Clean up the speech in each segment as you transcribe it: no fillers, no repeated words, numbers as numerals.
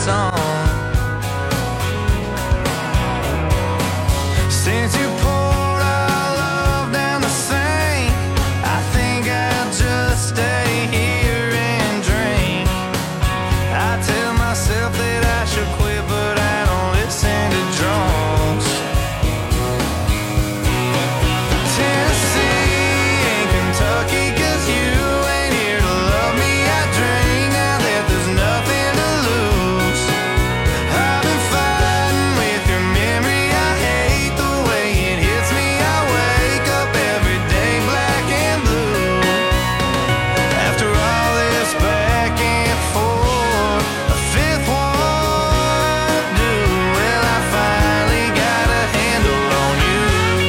song. Since you poured our love down the sink, I think I'll just stay here and drink. I tell myself that I should quit, but I don't listen to drunks. Tennessee and Kentucky, 'cause you ain't here to love me. I drink now that there's nothing to lose. I've been fighting with your memory. I hate the way it hits me. I wake up every day black and blue. After all this back and forth, a fifth won't do. Well, I finally got a handle on you.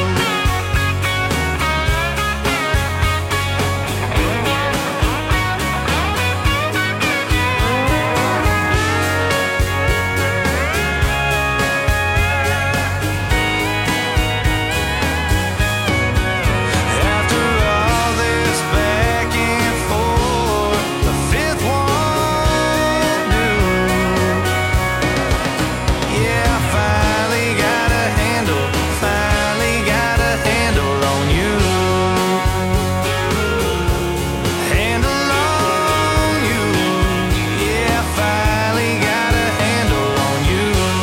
After all this back and forth, the fifth won't do. Yeah, I finally got a handle on you. Handle on you. Yeah, I finally got a handle on you.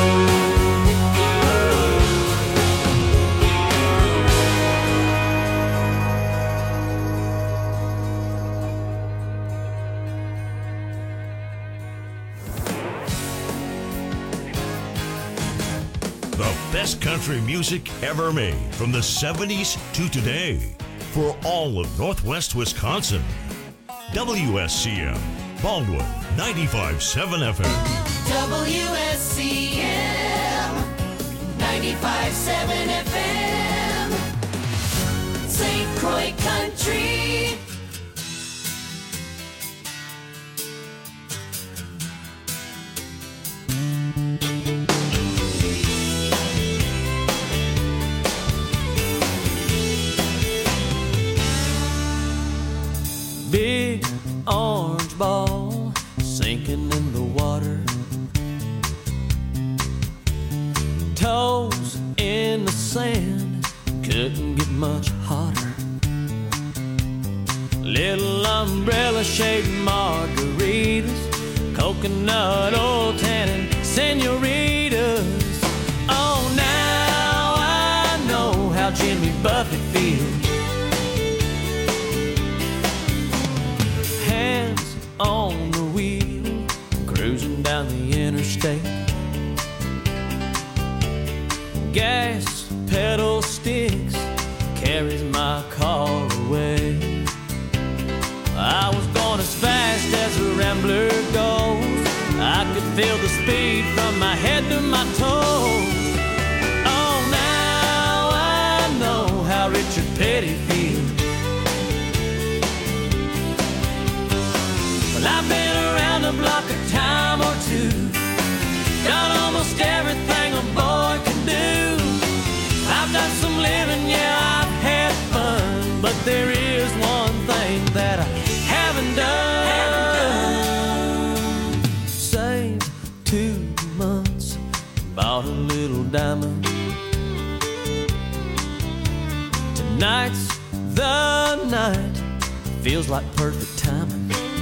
The best country music ever made from the 70s to today for all of Northwest Wisconsin. WSCM, Baldwin 95.7 FM. WSCM 95.7 FM St. Croix Country. Big orange ball sinking in the water. Toes in the sand, couldn't get much hotter. Little umbrella-shaped margaritas, coconut oil tannin senoritas. Oh, now I know how Jimmy Buffett feels. Hands on the wheel, cruising down the interstate. Gas pedal sticks, carries my car away. I was going as fast as a rambler goes. I could feel the speed from my head to my toes. Oh, now I know how Richard Petty feels. Well, I've been around the block a time or two, done almost everything a boy can do. I've done some living, yeah, I've had fun, but there is one thing that I haven't done. Saved 2 months, bought a little diamond. Tonight's the night, feels like perfect timing.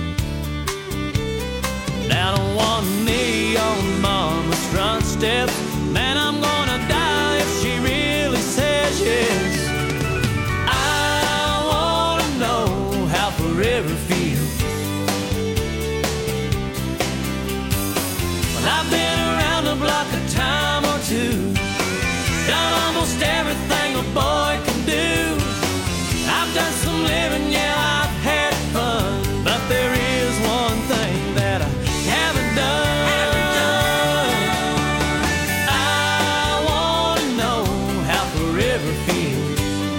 Down on one knee on mama's front steps, man, I'm gonna die if she really says yes. I wanna know how forever feels. Well, I've been around the block a time or two, done almost everything a boy can do. I've done some living, yeah, I've had fun, but there is one thing that I haven't done. I wanna know how forever feels.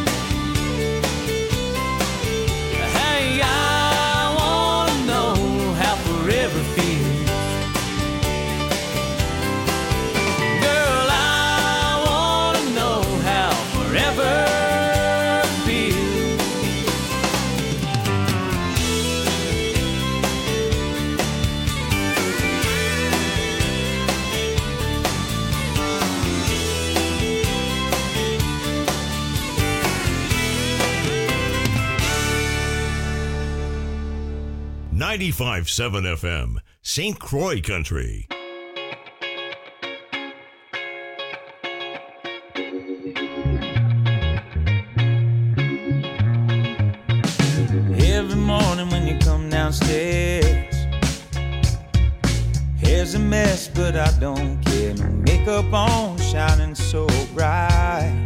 Hey, I wanna know how forever feels. 95.7 FM, St. Croix Country. Every morning when you come downstairs, hair's a mess, but I don't care. No makeup on, shining so bright.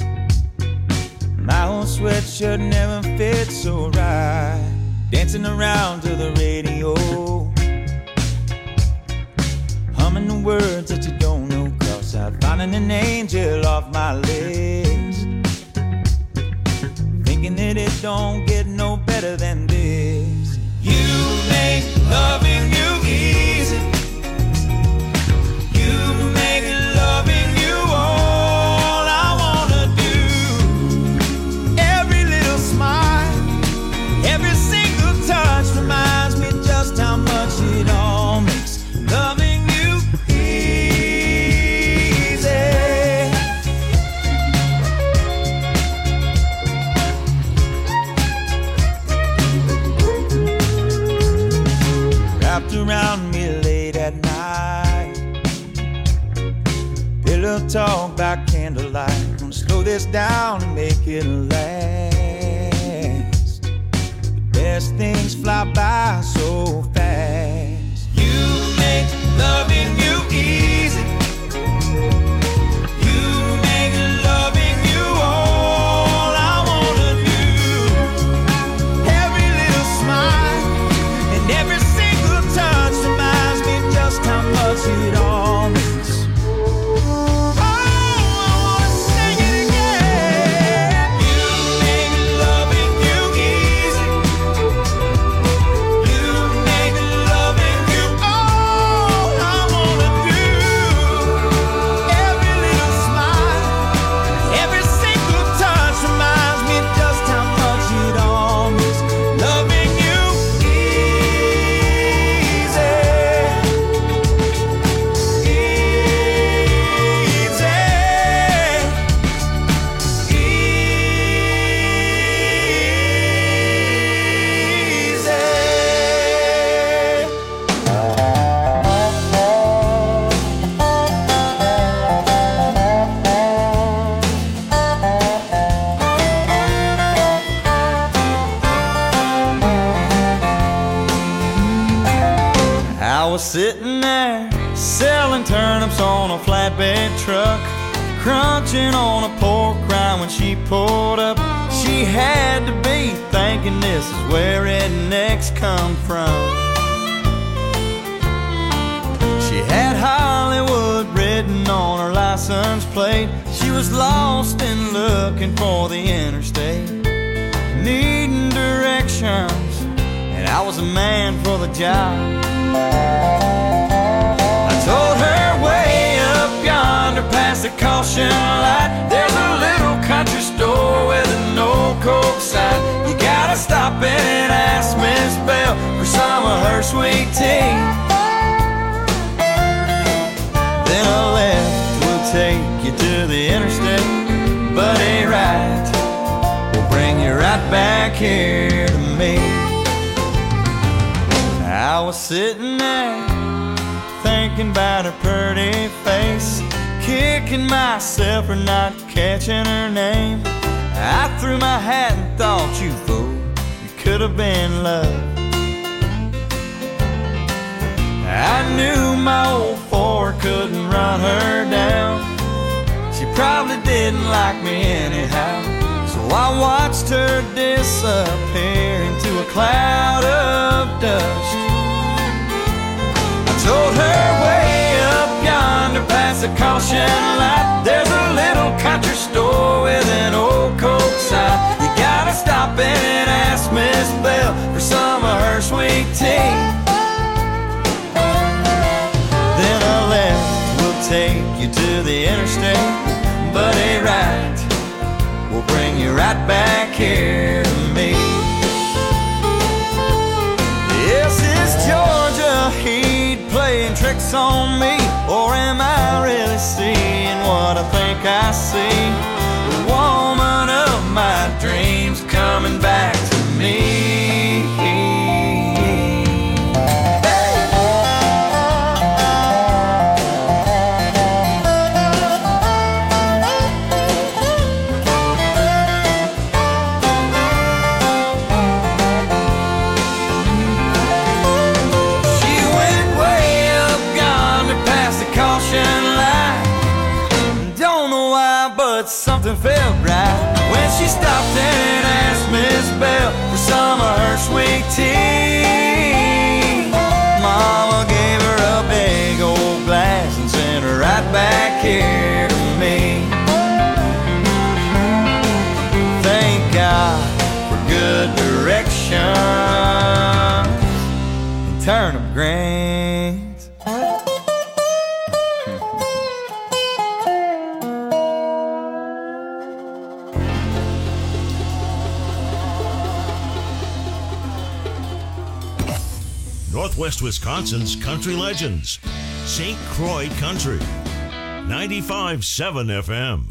My old sweatshirt never fits so right. Dancing around to the radio, humming the words that you don't know. Cross out, finding an angel off my list. Thinking that it don't get no better than this. You make loving you easy. You make loving you all I wanna do. Every little smile, every single touch reminds me just how much it all makes loving you easy. Wrapped around me late at night, pillow talk by candlelight. Gonna slow this down and make it last. The best things fly by so fast. You make loving you easy. You make loving you all I wanna do. Every little smile and every single touch reminds me just how much it all means. Oh, I wanna sing it again. You make loving you easy. You make loving you all I wanna do. Every little smile, every single touch reminds me just how much it all means. Loving you easy. I was sitting there selling turnips on a flatbed truck, crunching on a pork rind when she pulled up. She had to be thinking this is where rednecks come from. She had Hollywood written on her license plate. She was lost and looking for the interstate, needing directions, and I was a man for the job. I told her way up yonder past the caution light, there's a little country store with an old Coke sign. You gotta stop in and ask Miss Bell for some of her sweet tea. Then a left will take you to the interstate, but a right will bring you right back here to me. I was sitting there thinking about her pretty face, kicking myself for not catching her name. I threw my hat and thought, you fool, you could have been love. I knew my old Ford couldn't run her down. She probably didn't like me anyhow, so I watched her disappear into a cloud of dust. Told her way up yonder past the caution light, there's a little country store with an old Coke sign. You gotta stop in and ask Miss Bell for some of her sweet tea. Then a left will take you to the interstate, but a right will bring you right back here to me. Yes, it's Georgia Heat playing tricks on me, or am I really seeing what I think I see? The woman of my dreams coming back to me. but something felt right when she stopped and asked Miss Bell for some of her sweet tea. Mama gave her a big old glass and sent her right back here to me. Thank God for good direction and turnip greens. Northwest Wisconsin's country legends. St. Croix Country. 95.7 FM.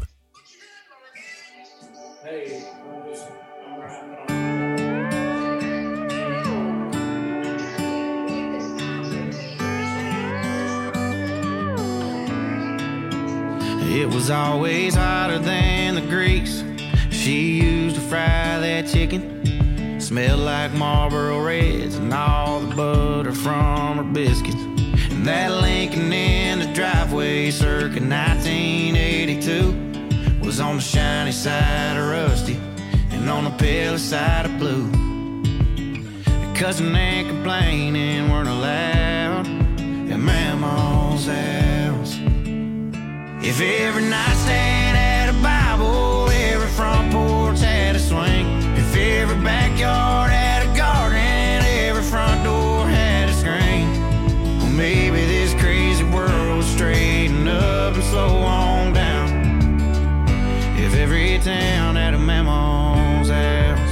It was always hotter than the grease she used to fry that chicken. Smelled like Marlboro Reds and all the butter from her biscuits. And that Lincoln in the driveway circa 1982 was on the shiny side of rusty and on the pale side of blue. Cussing and complaining weren't allowed at Mama's house. If every nightstand had a Bible, every front porch had a swing. If every backyard had a garden, every front door had a screen. Well, maybe this crazy world would straighten up and slow on down. If every town had a Mama's house.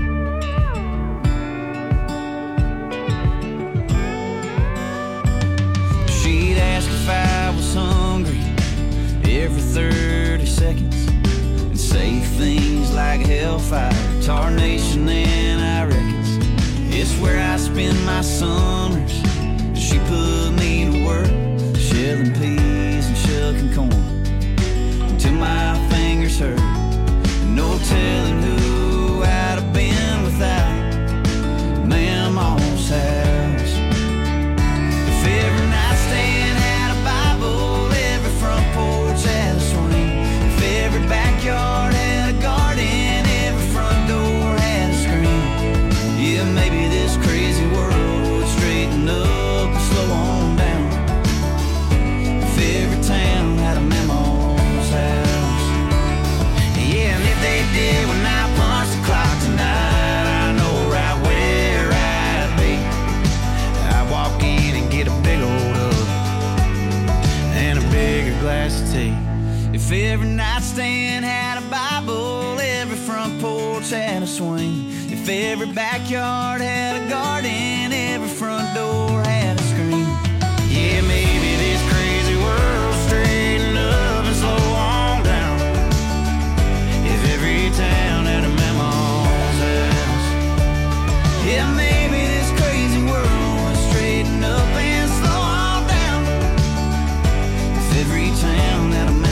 She'd ask if I was hungry every 30 seconds and say things like hellfire, tarnation, and I reckons it's where I spend my summers. She put me to work shelling peas and shucking corn until my fingers hurt. No telling who I'd have been without Mama's house. If every nightstand had a Bible, every front porch had a swing. If every backyard had a garden, every front door had a screen. Yeah, maybe this crazy world would straighten up and slow on down. If every town had a Mama's house. Yeah, and if they did when I punch the clock tonight, I know right where I'd be. I'd walk in and get a big old hug and a bigger glass of tea. If every nightstand had a Bible, every front porch had a swing. If every backyard had a garden, every front door had a screen. Yeah, maybe this crazy world straighten up and slow on down. If every town had a Mama's house. Yeah, maybe this crazy world would straighten up and slow on down. If every town had a Mama's house.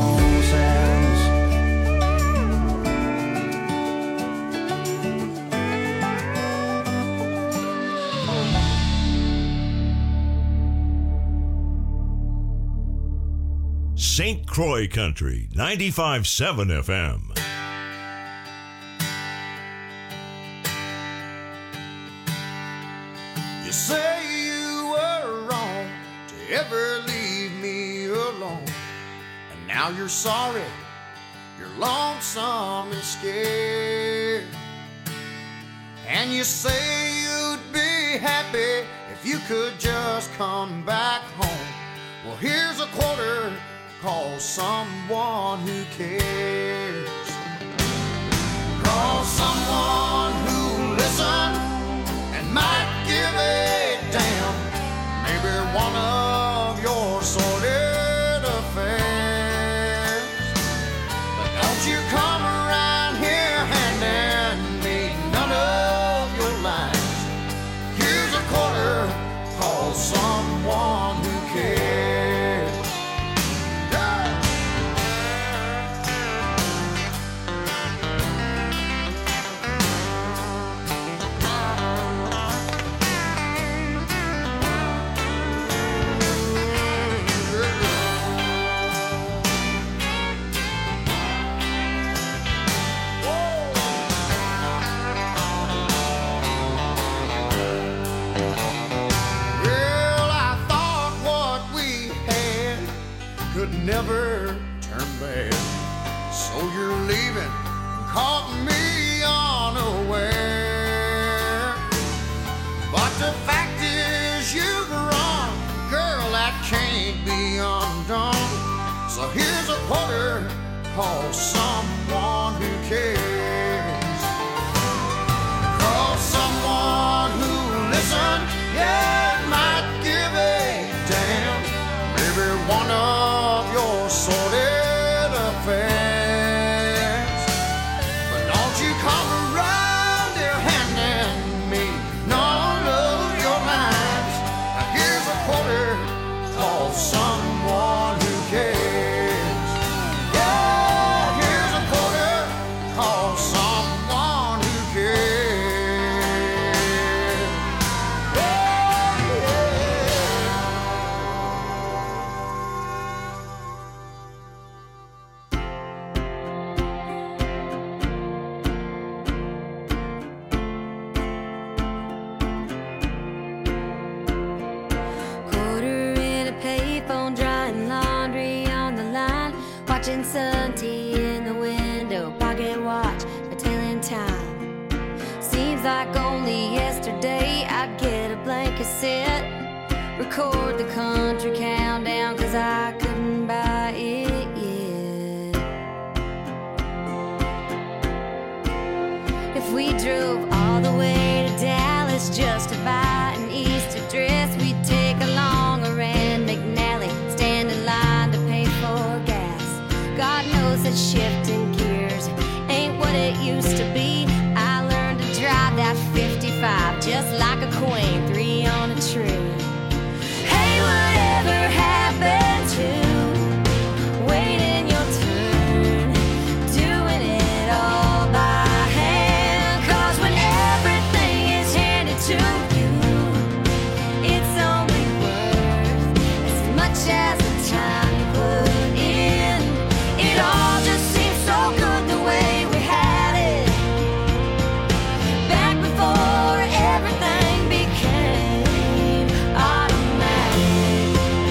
St. Croix Country. 95.7 FM. You say you were wrong to ever leave me alone, and now you're sorry, you're lonesome and scared. And you say you'd be happy if you could just come back home. Well, here's a quarter, call someone who cares. Call someone who'll listen and might give a damn. Maybe one of your sordid affairs. But don't you come around here handing me none of your lines. Here's a quarter, call someone who cares. could never turn back. So you're leaving, caught me unaware. But the fact is you've run, girl, that can't be undone. So here's a quarter, call someone who cares. Call someone who listens, yeah, might give a damn. Every one of your sordid affairs. But don't you come around here handing me none of your lines. Now here's a quarter, call someone who cares. Yeah, here's a quarter, call someone who cares. Yeah, yeah. Quarter in a payphone, drying laundry on the line, watching sun tea in the window, pocket watch, a telling time. Seems like only yesterday I'd get a blank cassette, record the country countdown, cause I couldn't buy it yet. If we drove all the way to Dallas just to buy an Easter dress, we'd take along a Rand McNally, stand in line to pay for gas. God knows that shifting gears ain't what it used to be. I learned to drive that 55 just like a queen, 3 on a tree. Hey, whatever happened to waiting your turn, doing it all by hand? 'Cause when everything is handed to you, it's only worth as much as the time you put in. It all just seems so good the way we had it back before everything became automatic.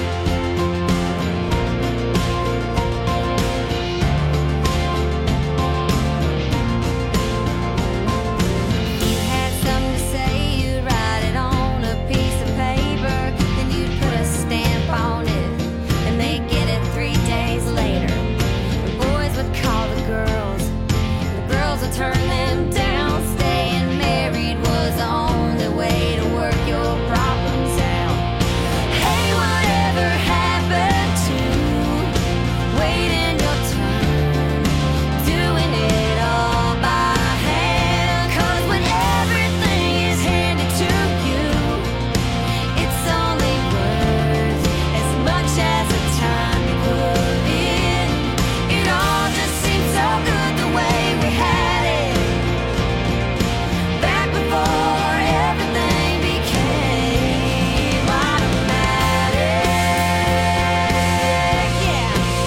You had something to say, you'd write it on a piece of paper, then you'd put a stamp on it, and they'd get it 3 days later. The boys would call the girls, and the girls would turn them down. Staying married was the only way to work your problems out. Hey, whatever happened to waiting your turn, doing it all by hand? 'Cause when everything is handed to you, it's only worth as much as the time you put in. It all just seems so good the way we had it back before everything became automatic. Yeah.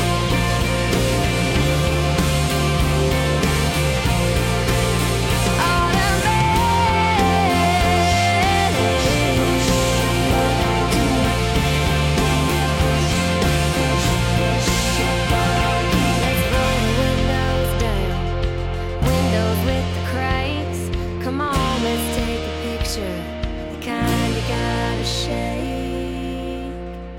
Let's roll the windows down, windows with the cranks. Come on, let's take a picture, the kind you gotta shake.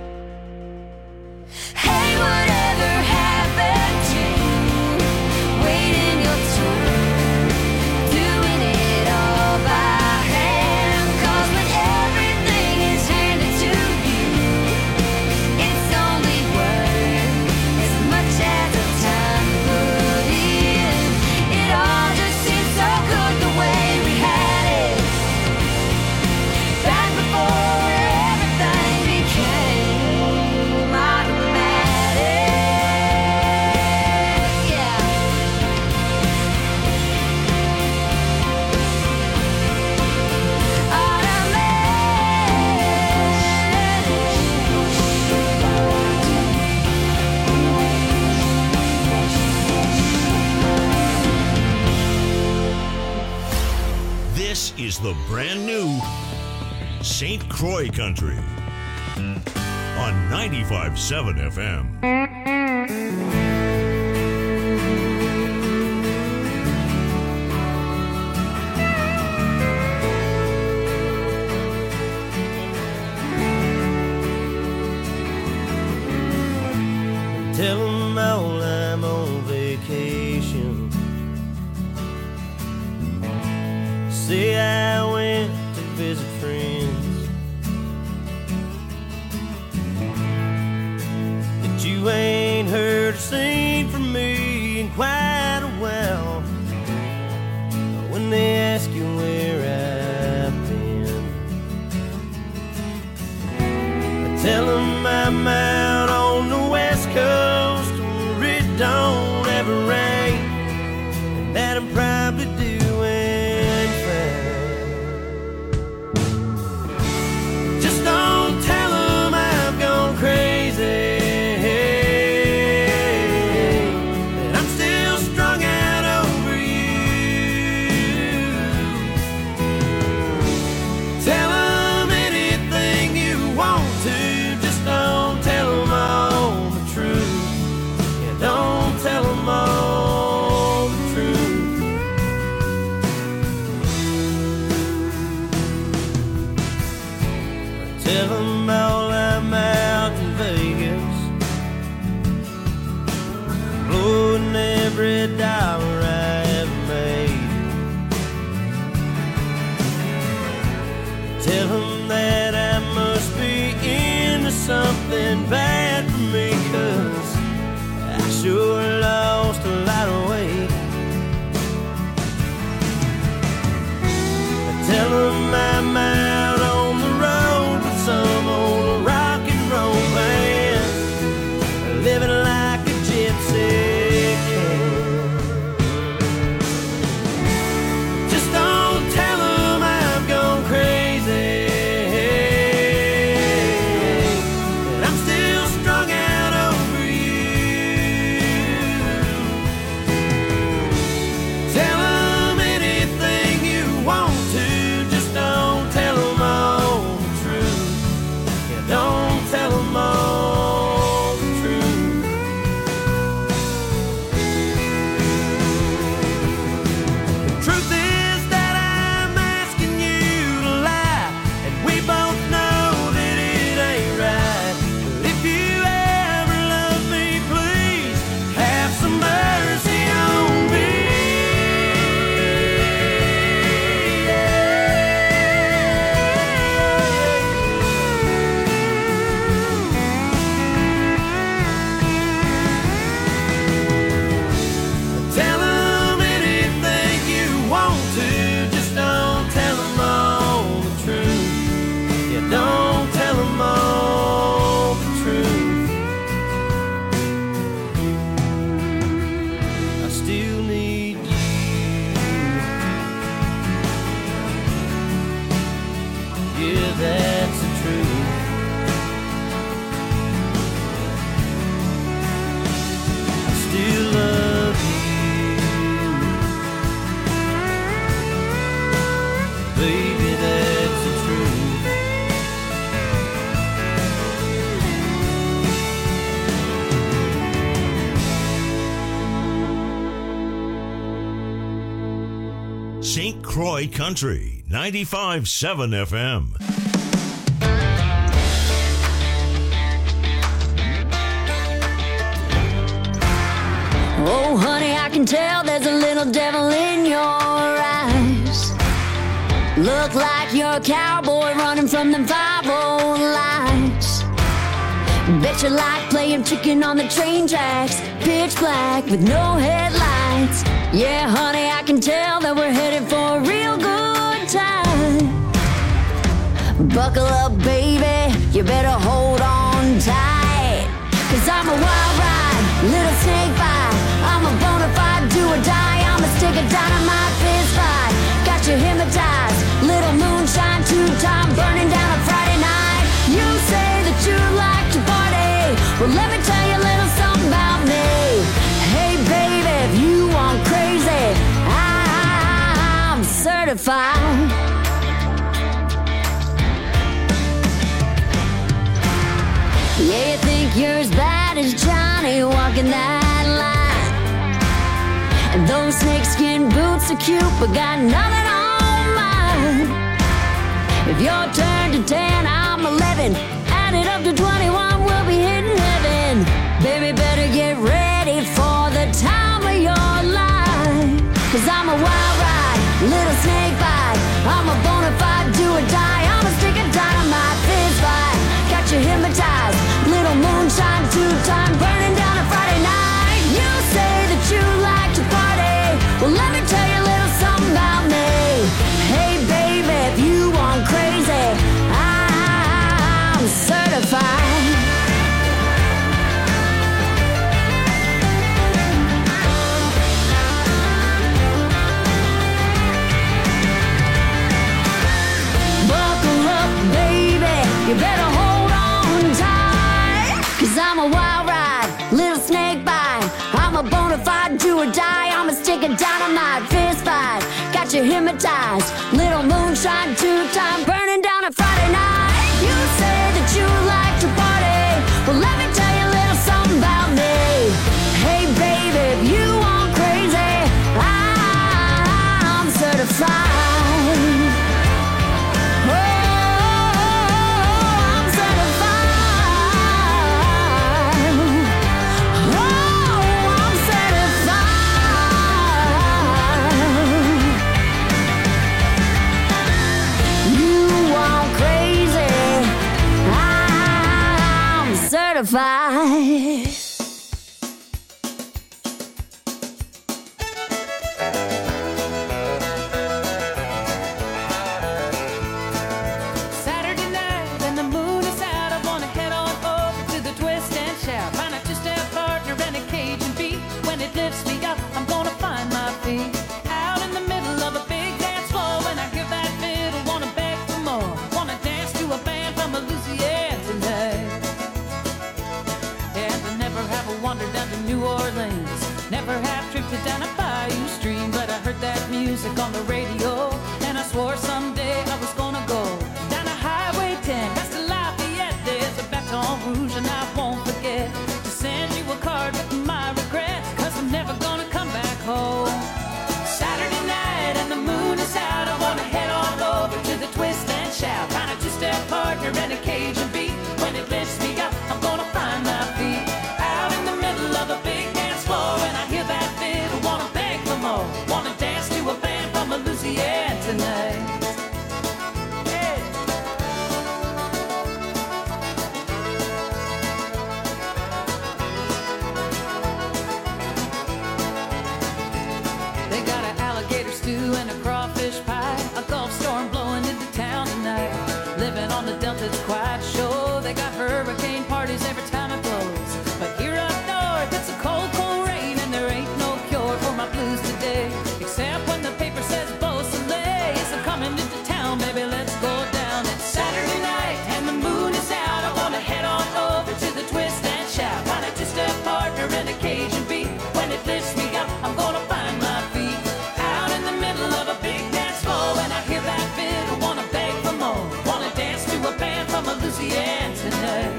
Hey, whatever happened to waiting your turn, doing it all by hand? 'Cause when everything is handed to you, it's only worth as much as the time you put in. It all just seems so good the way we had it back before everything became automatic. Yeah. This is the brand new St. Croix Country. on 95.7 FM. Tell them all I'm on vacation. Say I went to visit friends. That you ain't heard or seen from me in quite a while. When they ask you where I've been, I tell them I'm out on the West Coast where it don't ever rain, and that I'm probably doing fine. Just don't tell them I've gone crazy, that I'm still strung out over you. Tell them anything you want to, just don't tell them all the truth. Yeah, don't tell them all the truth. Tell them all I'm out in Vegas, blowing every dollar I ever made. Tell them that I must be into something bad for me, 'cause I sure lost a lot of weight. Tell them I'm out on the road with some old rock and roll band, living like a gypsy can. Just don't tell them I've gone crazy, that I'm still strung out over you. Tell them anything you want to, just don't tell them all the truth. Yeah, don't tell them all the truth. The truth is that I'm asking you to lie, and we both know that it ain't right. But if you ever love me, please have some mercy on me. Tell them anything you want to, just don't tell them all the truth. Yeah, don't tell them all the truth. I still need you. Yeah, that's the truth. I still love you. Baby, that's the truth. St. Croix Country, 95.7 FM. Oh, honey, I can tell there's a little devil in your eyes. Look like you're a cowboy running from them 5-0 lights. Bet you like playing chicken on the train tracks, pitch black with no headlights. Yeah, honey, I can tell that we're headed for a real good time. Buckle up, baby, you better hold on tight. 'Cause I'm a wild ride, little snake bite. I'm a bona fide do or die. I'm a stick of dynamite fist fight. Got you hypnotized, little moonshine, two-time burning down a Friday night. You say that you like to party, well let me tell you a little something about me. Hey baby, if you want crazy, I'm certified. You're as bad as Johnny walking that line. And those snakeskin boots are cute, but got nothing on mine. If you're turned to 10, I'm 11. Add it up to 21, we'll be hitting heaven. Baby, better get ready for the time of your life. 'Cause I'm a wild ride, little snake bite. I'm a bona fide do or die. I'm a stick of dynamite, fist fight. Got you hypnotized, little moonshine, two-time burning down a Friday night. You say that you like to party. Well, let me tell you a little something about me. Hey, baby, if you want crazy, I'm certified. Buckle up, baby, you better hold on tight. 'Cause I'm a wild ride, little snake bite. I'm a bona fide do or die. I'm a stick of dynamite, fist fight. Got you hypnotized, little moonshine, two-time burning down a Friday night. You say that you like to party. Well, let me tell you a little something about me. Hey, baby, if you want crazy, I'm certified. Certified. Saturday night and the moon is out. I wanna head on over to the twist and shout. Find a two-step partner and a Cajun beat. When it lifts me up, I'm gonna find my feet. Out in the middle of a big dance floor. When I hear that fiddle, wanna beg for more. Wanna dance to a band from Louisiana tonight. And I never have wandered down to New Orleans. Never have drifted down a bayou stream. But I heard that music on the radio, and I swore someday I was gonna go down a Highway 10 past the Lafayette. There's a Baton Rouge, and I won't forget to send you a card with my regrets. 'Cause I'm never gonna come back home. Saturday night and the moon is out. I wanna head on over to the twist and shout. Find a two-step partner and a Cajun beat. When it lifts me up, I'm gonna find my feet. Out in the middle of a big dance floor, and I hear that fiddle, wanna beg for more. Wanna dance to a band from Louisiana tonight. Yeah. They got an alligator stew and a crawfish pie. A Gulf storm blowing into town tonight. Living on the Delta, it's quite sure. They got hurricane parties every time it blows. But here up north, it's a cold, cold rain, and there ain't no cure for my blues today. Except when the paper says Beausoleil. Yes, I'm coming into town, baby, let's go down. It's Saturday night and the moon is out. I wanna head on over to the twist and shout. Find a two-step partner and a Cajun beat. When it lifts me up, I'm gonna find my feet. Out in the middle of a big dance floor, and I hear that fiddle, wanna beg for more. Wanna dance to a band from Louisiana tonight.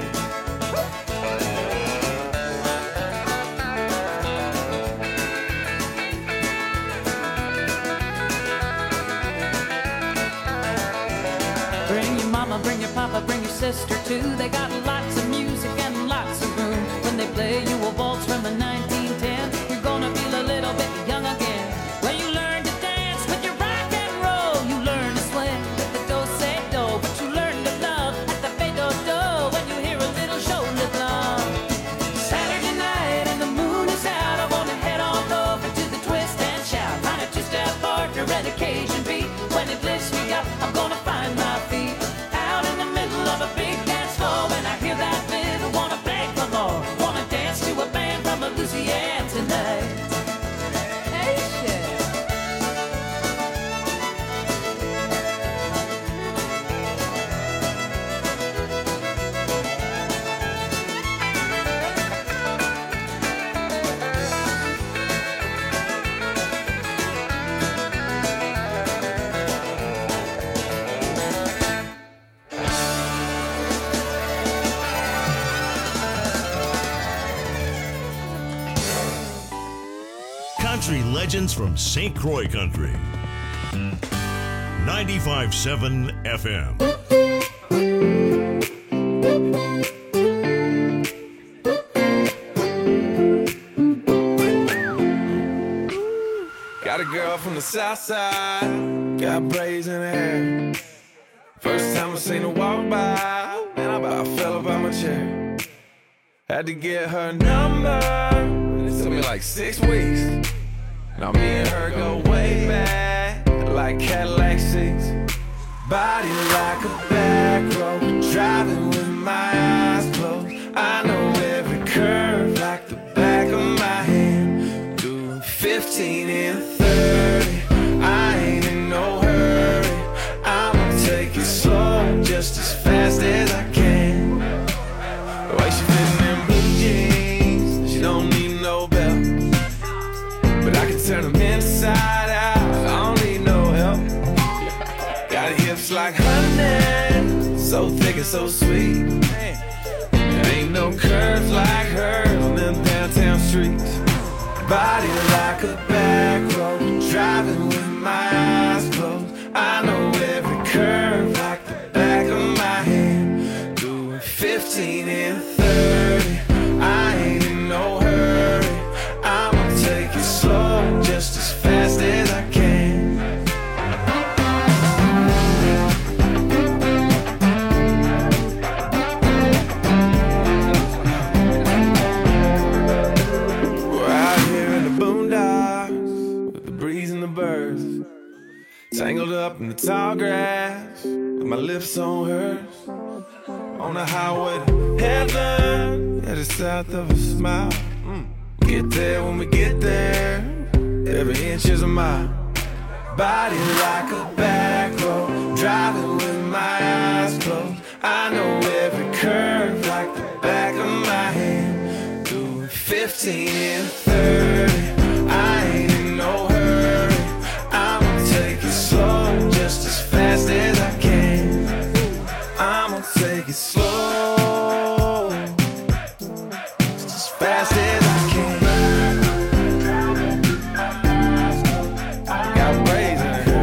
Bring your mama, bring your papa, bring your sister too. They got lots of music and lots of room. When they play you a waltz from the 1910, you're gonna feel a little bit young again. When you learn to dance with your rock and roll, you learn to swing with the do-say-do, but you learn to love at the fade-do-do when you hear a little shoulder blunt. Saturday night and the moon is out. I wanna head on over to the twist and shout. Find a two-step partner and a Cajun beat. When it lifts me up, I'm gonna find my feet. Out in the middle of a big dance floor, when I hear country legends from St. Croix Country. 95.7 FM. Got a girl from the south side, got braids in her hair. First time I seen her walk by, man, I about fell up out my chair. Had to get her number, it took me like 6 weeks. Now me and her go way back, like Cadillac seats. Body like a back road, driving with my eyes closed. I know every curve like the back of my hand. Doing 15 and 30, I ain't in no hurry. I'ma take it slow, just as fast as I can. The way she fitting in blue jeans, she don't need no belt. But I can turn them inside out, I don't need no help. Got hips like honey, so thick and so sweet. There ain't no curves like hers on them downtown streets. Body like a back road, driving with my eyes closed. I know every curve like the back of my hand. Doing 15 and 30, I ain't in no hurry. I'ma take it slow, just as fast as I can. Tangled up in the tall grass, with my lips on hers. On the highway to heaven, headed south of a smile. Get there when we get there, every inch is a mile. Body like a back road, driving with my eyes closed. I know every curve like the back of my hand. Doing 15 and 30, I ain't in no hurry. I'ma take it slow, just as fast as I can. I'ma take it slow, just as fast as I can. Got braids in her hair.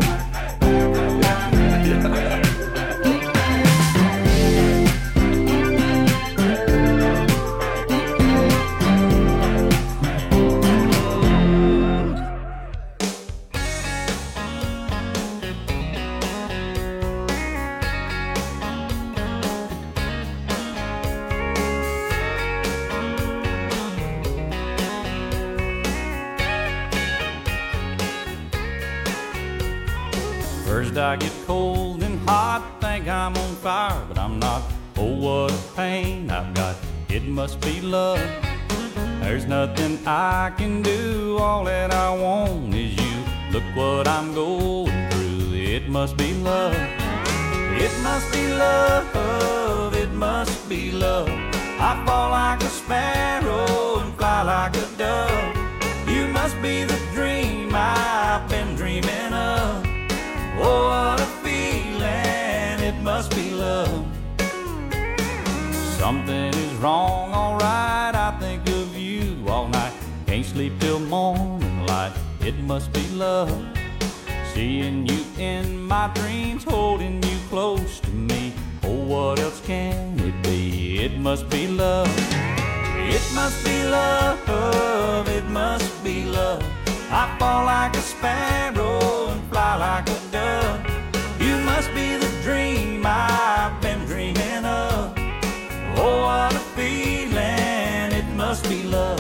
First I get cold and hot, think I'm on fire, but I'm not. Oh, what a pain I've got, it must be love. There's nothing I can do, all that I want is you. Look what I'm going through, it must be love. It must be love, it must be love. I fall like a sparrow and fly like a dove. You must be the dream I've been dreaming of. Oh, what a feeling, it must be love. Something is wrong, alright, I think of you all night. Can't sleep till morning light, it must be love. Seeing you in my dreams, holding you close to me. Oh, what else can it be? It must be love. It must be love, it must be love. I fall like a sparrow and fly like a dove. You must be the dream I've been dreaming of. Oh, what a feeling, it must be love.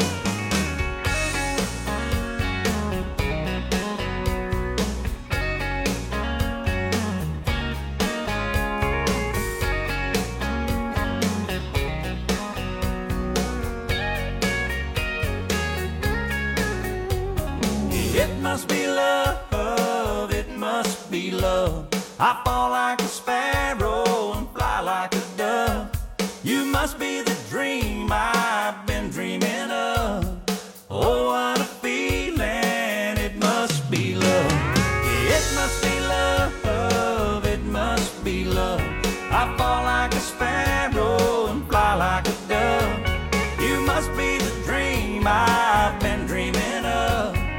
It must be love, it must be love. I fall like a sparrow and fly like a dove. You must be the dream I've been dreaming of. Oh, what a feeling, it must be love. It must be love, it must be love. I fall like a sparrow and fly like a dove. You must be the dream I've been dreaming of.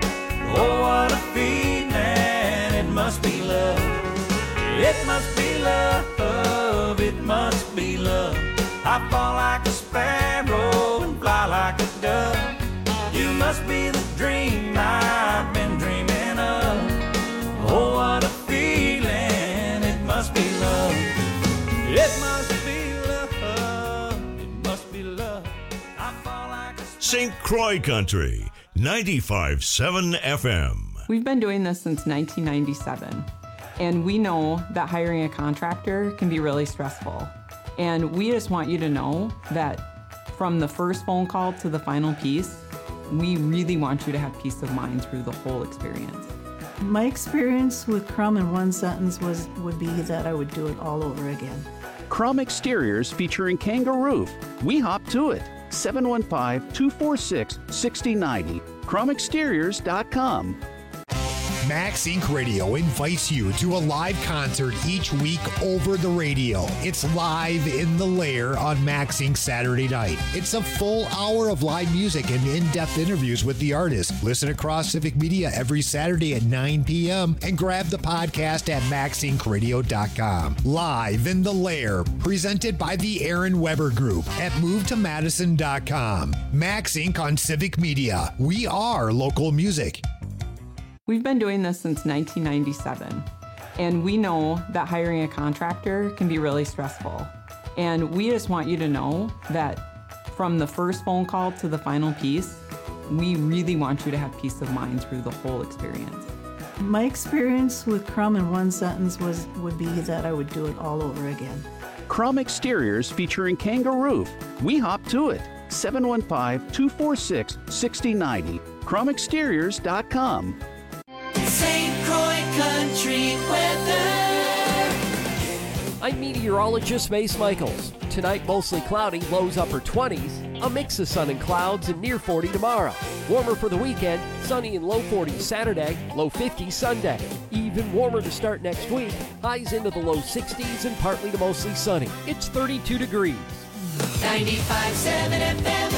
sparrow and fly like a dove. You must be the dream I've been dreaming of. Oh, what a feeling, it must be love. It must be love, it must be love. I fall like a St. Croix Country, 95.7 FM. We've been doing this since 1997, and we know that hiring a contractor can be really stressful. And we just want you to know that from the first phone call to the final piece, we really want you to have peace of mind through the whole experience. My experience with Crum in one sentence would be that I would do it all over again. Crum Exteriors featuring Kangaroo. We hop to it. 715-246-6090. CrumExteriors.com. Max Inc. Radio invites you to a live concert each week over the radio. It's Live in the Lair on Max Inc. Saturday night. It's a full hour of live music and in-depth interviews with the artist. Listen across Civic Media every Saturday at 9 p.m. and grab the podcast at maxincradio.com. Live in the Lair, presented by the Aaron Weber Group at movetomadison.com. Max Inc. on Civic Media. We are local music. We've been doing this since 1997, and we know that hiring a contractor can be really stressful. And we just want you to know that from the first phone call to the final piece, we really want you to have peace of mind through the whole experience. My experience with Crum in one sentence would be that I would do it all over again. Crum Exteriors featuring Kangaroo. We hop to it. 715-246-6090. CrumExteriors.com. St. Croix Country weather. I'm meteorologist Mace Michaels. Tonight, mostly cloudy, lows upper 20s. A mix of sun and clouds and near 40 tomorrow. Warmer for the weekend, sunny and low 40s Saturday, low 50s Sunday. Even warmer to start next week. Highs into the low 60s and partly to mostly sunny. It's 32 degrees. 95.7 FM.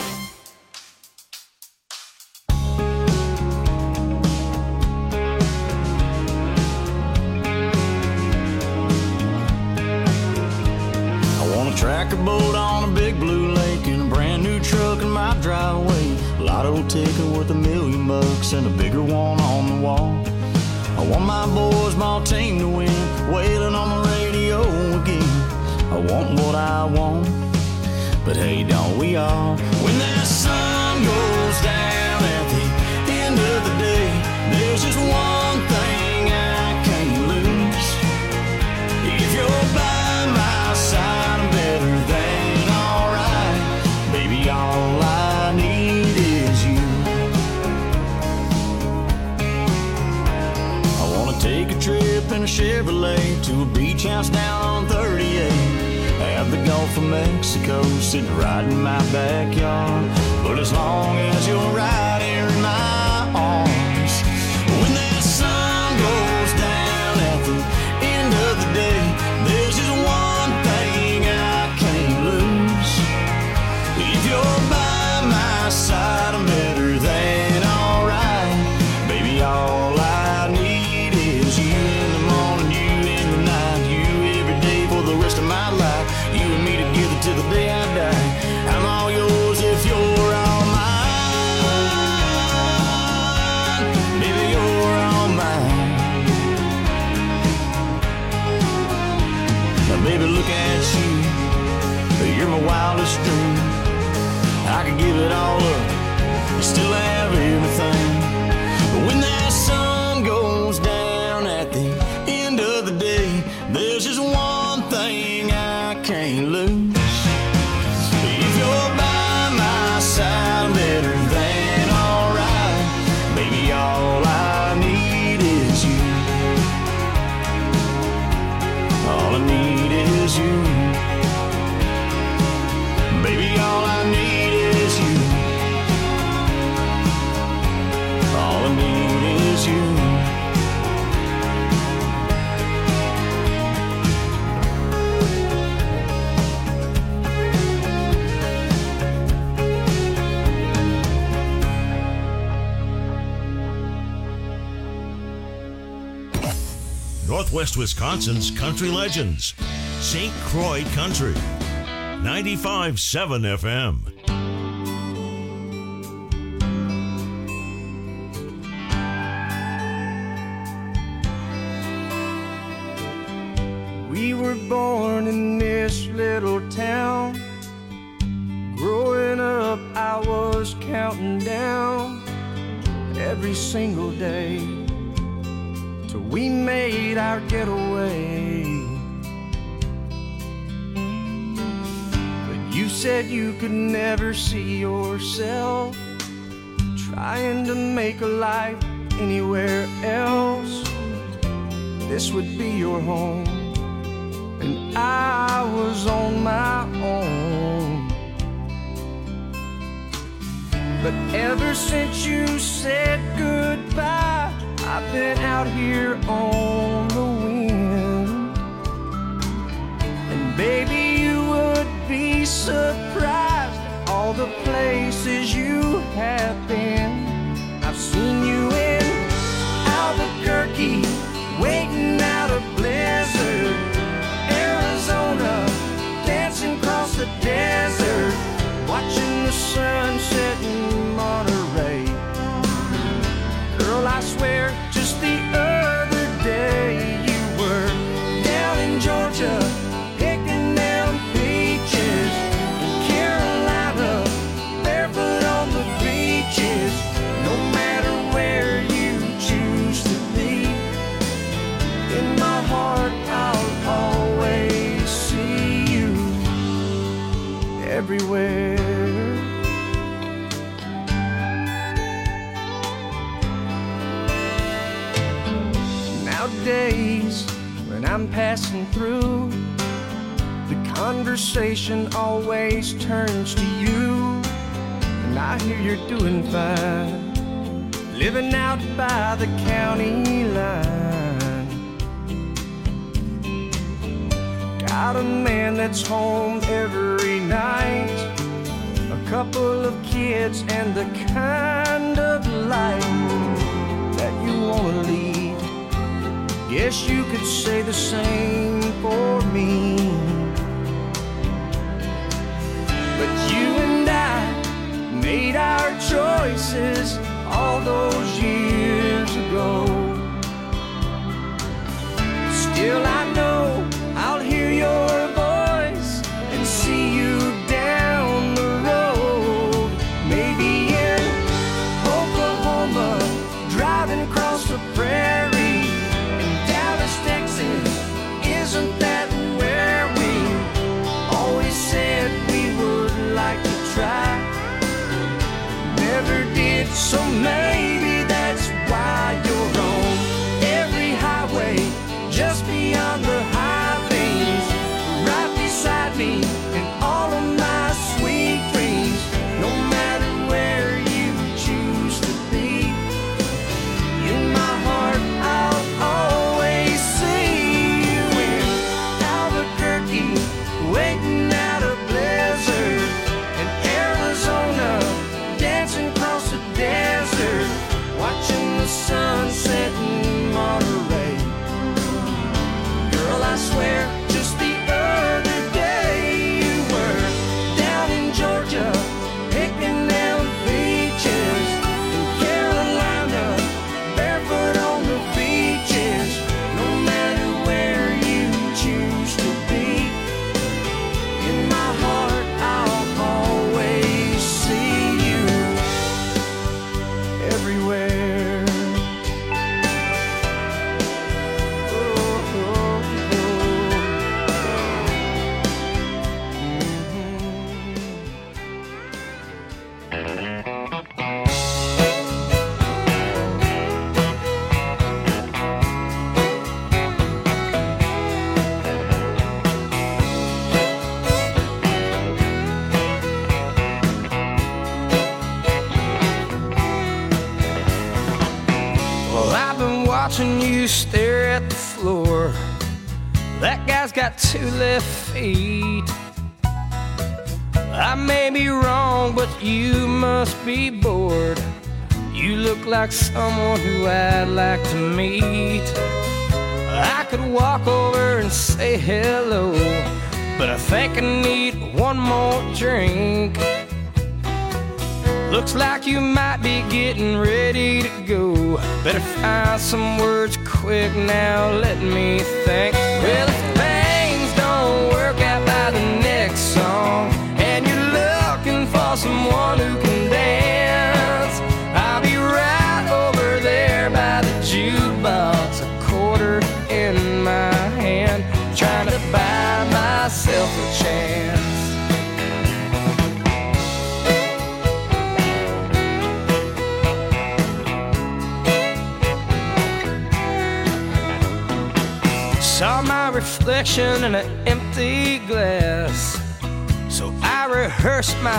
Tracker boat on a big blue lake and a brand new truck in my driveway. Lotto ticket worth $1 million and a bigger one on the wall. I want my boys, my team to win, wailing on the radio again. I want what I want, but hey, don't we all? When that sun goes down at the end of the day, there's just one thing I can't lose. If you're by my side, I'm better than alright. Baby, all I need is you. I wanna take a trip in a Chevrolet to a beach house down on 38. Have the Gulf of Mexico sitting right in my backyard. But as long as you're right here in my arms, when that sun goes down at the end of the day, there's just one thing I can't lose. If you're by my side, I'm better than alright. Baby, all I need is you in the morning, you in the night, you every day for the rest of my life. You and me together till the day I die. I'm all yours if you're all mine. Baby, you're all mine. Now, baby, look at you. You're my wildest dream. I could give it all up and still have everything. But when that sun goes down at the end of the day, there's just one thing I can't lose. If you're by my side, I'm better than alright. Baby, all I need is you. All I need is you. Baby, all I need is you. All I need is you. Northwest Wisconsin's country legends, St. Croix Country. 95.7 FM. We were born in this little town. Growing up, I was counting down every single day till we made our getaway. But you said you could never see yourself trying to make a life anywhere else. This would be your home, and I was on my own. But ever since you said goodbye, I've been out here on the wind. And baby, you would be surprised at all the places you have been. I've seen you in Albuquerque, waiting out a blizzard, Arizona, dancing across the desert, watching the sun set in Monterey. Girl, I swear, just the other day you were down in Georgia, picking down peaches, in Carolina, barefoot on the beaches. No matter where you choose to be, in my heart I'll always see you everywhere. Nowadays, when I'm passing through, the conversation always turns to you. And I hear you're doing fine, living out by the county line. Got a man that's home every night, a couple of kids, and the kind of life that you wanna lead. Guess you could say the same for me. But you and I made our choices all those years ago. Still I know I'll hear your voice and see you down the road. Maybe in Oklahoma, driving across the prairie. Texas, isn't that where we always said we would like to try? Never did, so maybe that's why you're on every highway, just beyond the high things, right beside me in all of my sweet dreams. No matter where you choose to be, in my heart I'll always waiting out a blizzard, in Arizona, dancing across the desert, watching the sun set in Monterey. Girl, I swear, just the other day you were down in Georgia, picking down peaches, in Carolina, barefoot on the beaches. No matter where you choose to be, in my heart I'll always see you everywhere. Oh, oh, oh. Well, I've been watching you stare at the floor. That guy's got 2 left feet. I may be wrong, but you must be bored. You look like someone who I'd like to meet. I could walk over and say hello, but I think I need one more drink. Looks like you might be getting ready to go. Better find some words quick now, let me think. Well, if things don't work out by the next song, and you're looking for someone who can dance, I'll be right over there by the jukebox, a quarter in my hand, trying to buy myself a chance. Saw my reflection in an empty glass, so I rehearsed my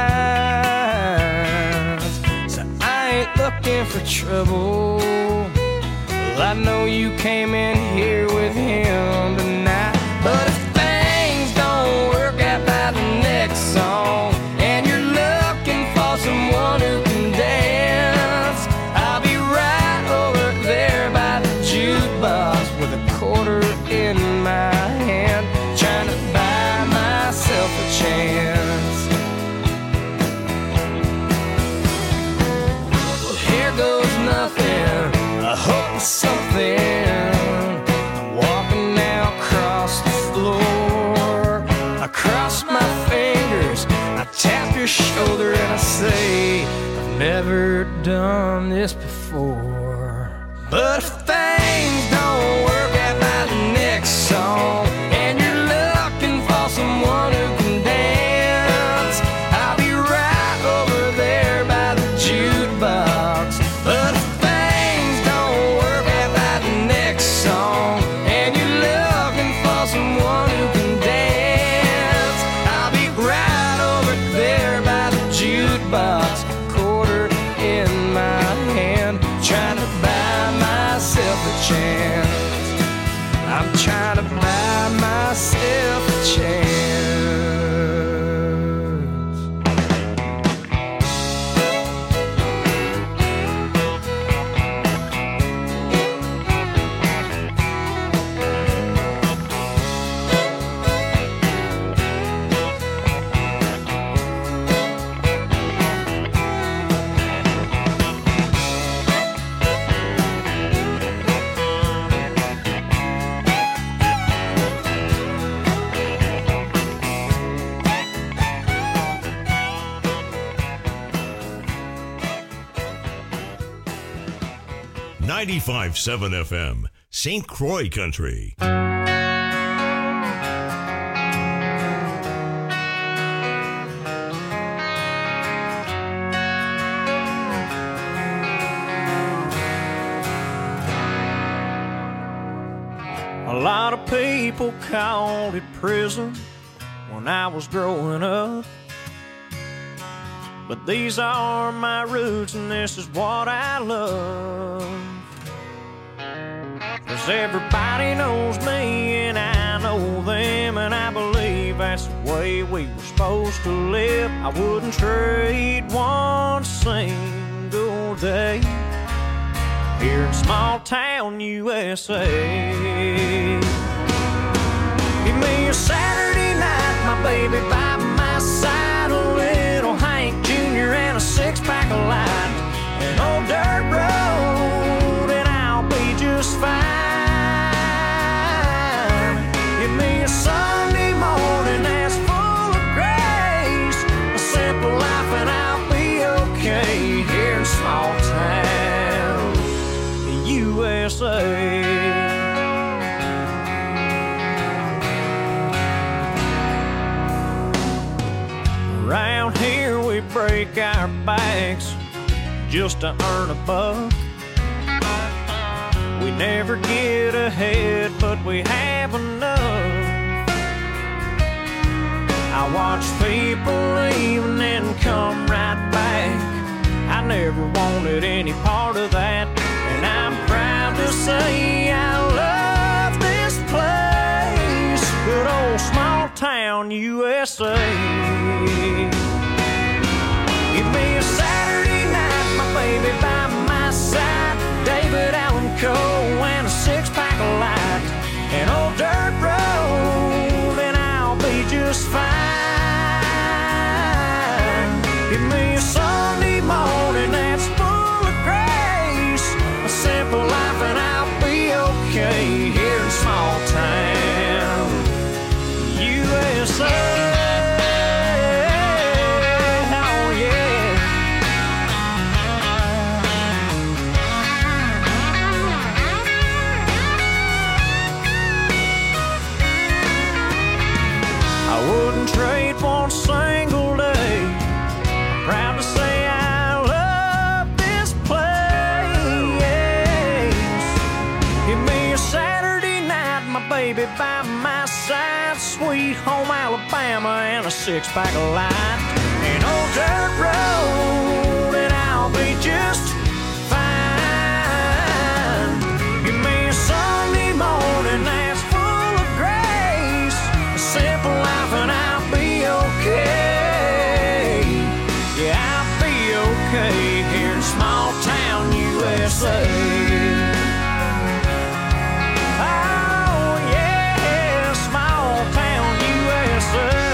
lines. So I ain't looking for trouble. Well, I know you came in here with him tonight, but if things don't work out by the next song, and you're looking for someone who can dance, I'll be right over there by the jukebox with a quarter in my hand, trying to buy myself a chance. Well, here goes nothing, I hope something. I'm walking now across the floor. I cross my fingers, I tap your shoulder and I say, I've never done this before. But if things don't work out by the next song, and you're looking for someone who can dance, I'll be right over there by the jukebox. But if things don't work out by the next song, and you're looking for someone who can dance, I'll be right over there by the jukebox, quarter in my hand, trying to buy myself a chance. I'm trying to buy myself a chance. 95.7 FM, St. Croix Country. A lot of people called it prison when I was growing up, but these are my roots and this is what I love. 'Cause everybody knows me and I know them, and I believe that's the way we were supposed to live. I wouldn't trade one single day here in small town USA. Give me a Saturday night, my baby by my side, a little Hank Jr. and a six-pack of light, an old dirt road, and I'll be just fine. Give me a Sunday morning that's full of grace, a simple life, and I'll be okay here in small town USA. Around here we break our backs just to earn a buck. We never get ahead, but we have enough. I watch people leave and then come right back. I never wanted any part of that, and I'm proud to say I love this place, good old small town USA. Give me a Saturday night, my baby by my side, David Allen Coe and a six-pack of light, an old dirt road, and I'll be Proud to say I love this place. Give me a Saturday night, my baby by my side, sweet home Alabama, and a six-pack of light. An old dirt road, and I'll be just fine. Give me a Sunday morning that's full of grace, a simple life, and I'll be okay. Yeah, I'll be okay here in small town USA. Oh yeah, small town USA.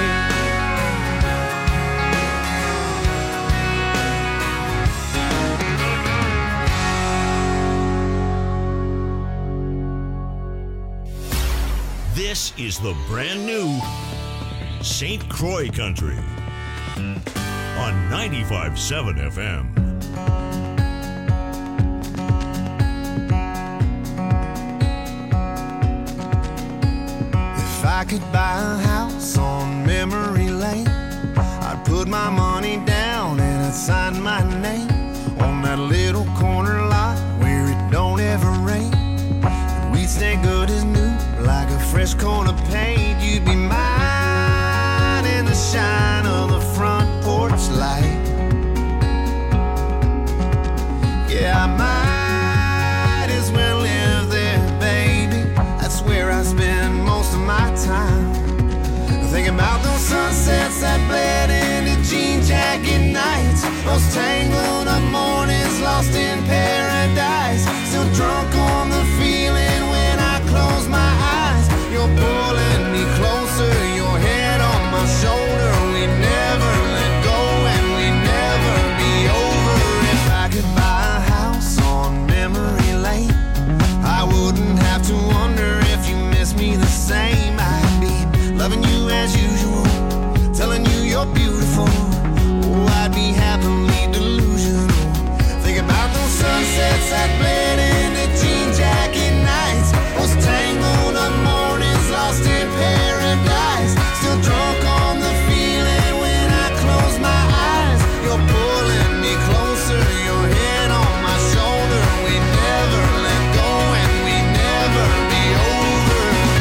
This is the brand new St. Croix Country on 95.7 FM. If I could buy a house on memory lane, I'd put my money down and I'd sign my name on that little corner lot where it don't ever rain. And we'd stay good as new, like a fresh coat of paint. You'd be mine in the shine of the front porch light. Yeah, I might as well live there, baby. That's where I spend most of my time. Thinking about those sunsets that bled into jean jacket nights, those tangled up mornings lost in paradise. Still drunk on the feeling when I close my eyes. You're pulling me closer, your head on my shoulder. We never let go and we never be over. If I could buy a house on memory lane, I wouldn't have to wonder if you miss me the same. I'd be loving you as usual, telling you you're beautiful. Oh, I'd be happily delusional. Think about those sunsets that bled into jean jacket nights, those tangled up mornings lost in paradise. Still drunk on the feeling when I close my eyes. You're pulling me closer, your head on my shoulder. We never let go and we never be over.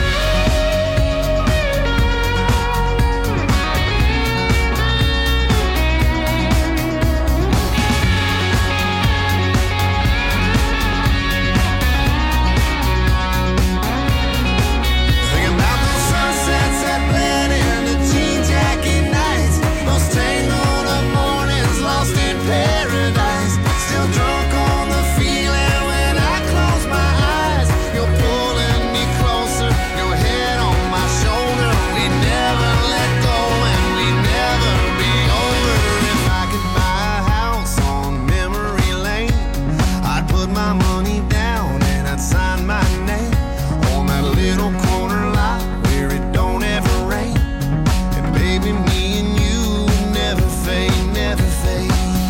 Thinking about those sunsets that bled into jean jacket nights, those tangled up mornings lost in paradise. Still drunk on the feeling when I close my eyes. You're pulling me closer, your head on my shoulder. We never let go and we never be over. If I could buy a house on memory lane, I'd put my money down and I'd sign my name on that little corner lot where it don't ever rain. And baby, me and you never fade, never fade.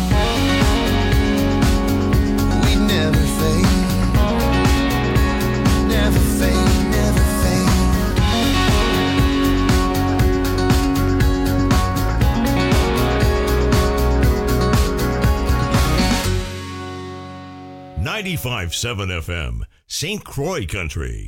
We never fade, never fade, never fade. 95.7 FM, St. Croix Country.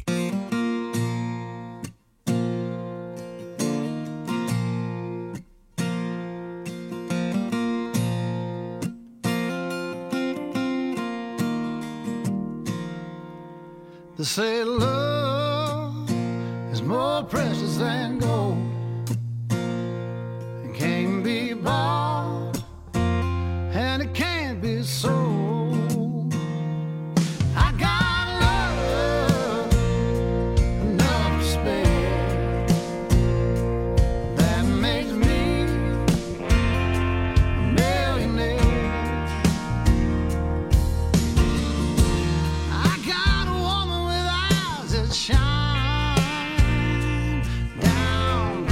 They say love is more precious than gold and can't be bought and it can't be sold. I got love enough to spare that makes me a millionaire. I got a woman with eyes that shine down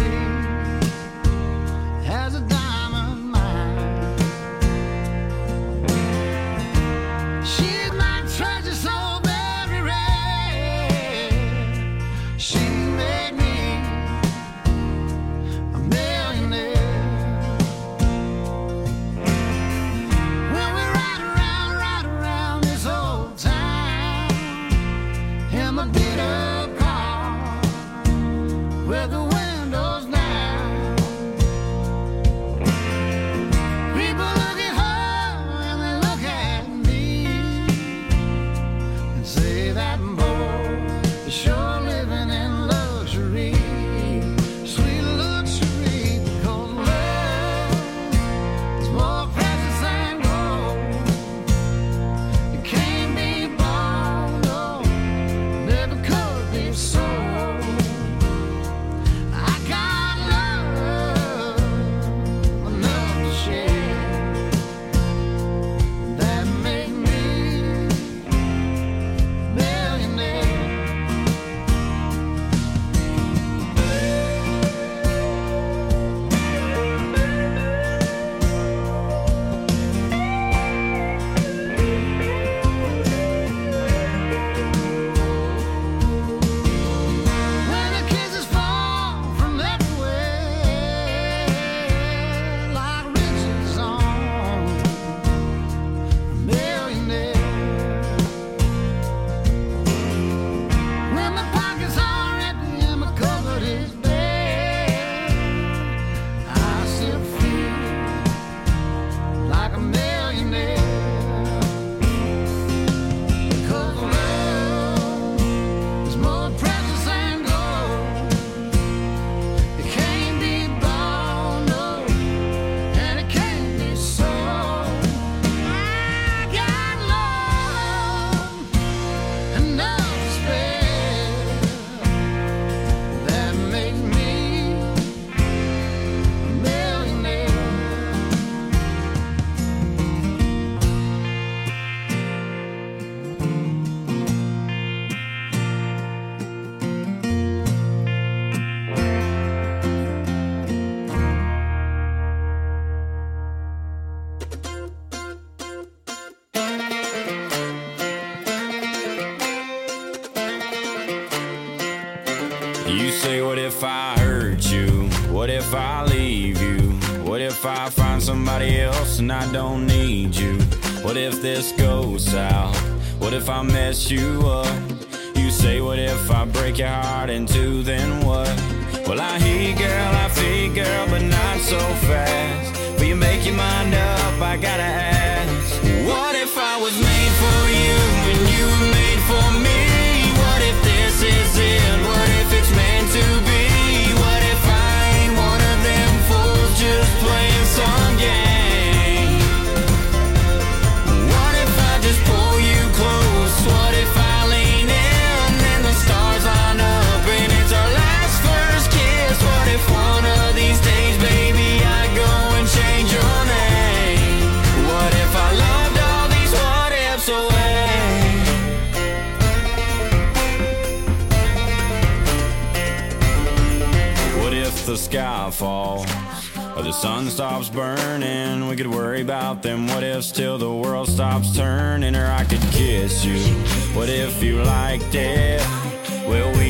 like a millionaire. 'Cause love is more precious than gold. It can't be bought, no, and it can't be sold. I got love and no despair that makes me a millionaire. You say, what if I hurt you? What if I leave you? What if I find somebody else and I don't need you? What if this goes south? What if I mess you up? You say, what if I break your heart in two, then what? Well, I hear you, girl, I feel you, girl, but not so fast. Will you make your mind up? I gotta ask. What if I was made for you and you were made for me? What if this is it? What if it's meant to be? What if I ain't one of them fools just playing some game? What if I just pull you close? What if I lean in and the stars line up and it's our last first kiss? What if one of these days, baby, I go and change your name? What if I loved all these what ifs away? What if the sky falls or the sun stops burning? We could worry about them what ifs till the world stops turning. Or I could kiss you. What if you liked it? Well, we